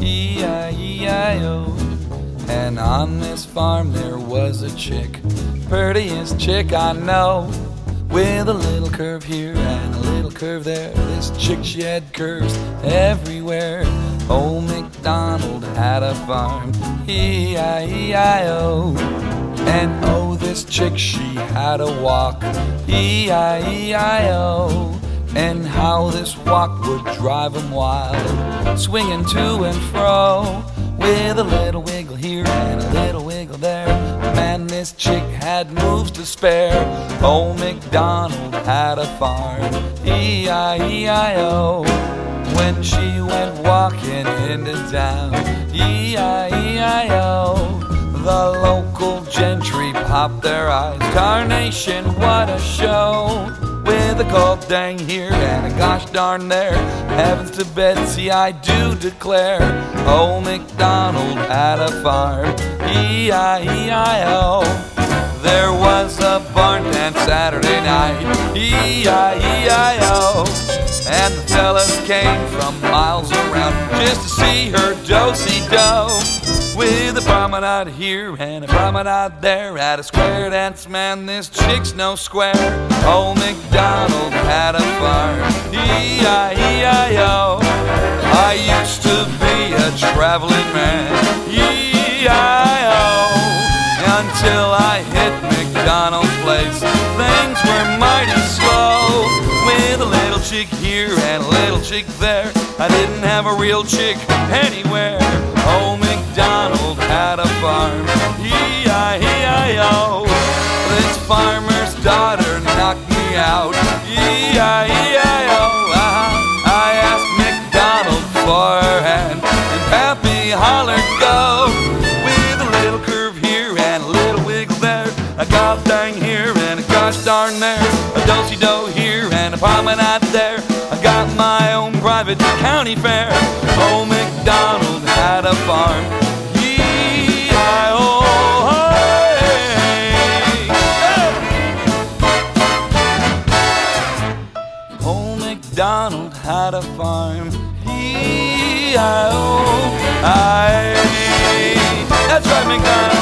E-I-E-I-O. And on this farm there was a chick, prettiest chick I know, with a little curve here and a little curve there. This chick, she had curves everywhere. Old MacDonald had a farm, E-I-E-I-O. And oh, this chick, she had a walk, E-I-E-I-O. And how this walk would drive 'em wild, swinging to and fro, with a little wiggle here and a little wiggle there. Man, this chick had moves to spare. Old MacDonald had a farm, E-I-E-I-O. When she went walking into town, E-I-E-I-O, the local gentry popped their eyes. Tarnation, what a show! With a cold dang here and a gosh darn there. Heavens to Betsy, I do declare, old MacDonald had a farm, E-I-E-I-O. There was a barn dance Saturday night, E-I-E-I-O. And the fellas came from miles around just to see her do-si-do. With a promenade here and a promenade there, at a square dance, man, this chick's no square. Old MacDonald had a farm, E-I-E-I-O. I used to be a traveling man, E-I-O. Until I hit MacDonald's place, things were mighty slow. With a little chick here and a little chick there, I didn't have a real chick anywhere. Old MacDonald had a farm, E-I-E-I-O. This farmer's daughter knocked me out, E-I-E-I-O. I asked MacDonald for her hand, and Pappy hollered go. With a little curve here and a little wiggle there, a god dang here and a gosh darn there, a do-si-do here and a promenade there. I got my own private county fair. Old MacDonald had a farm, E-I-O. Old MacDonald had a farm, E-I-O. That's right, MacDonald.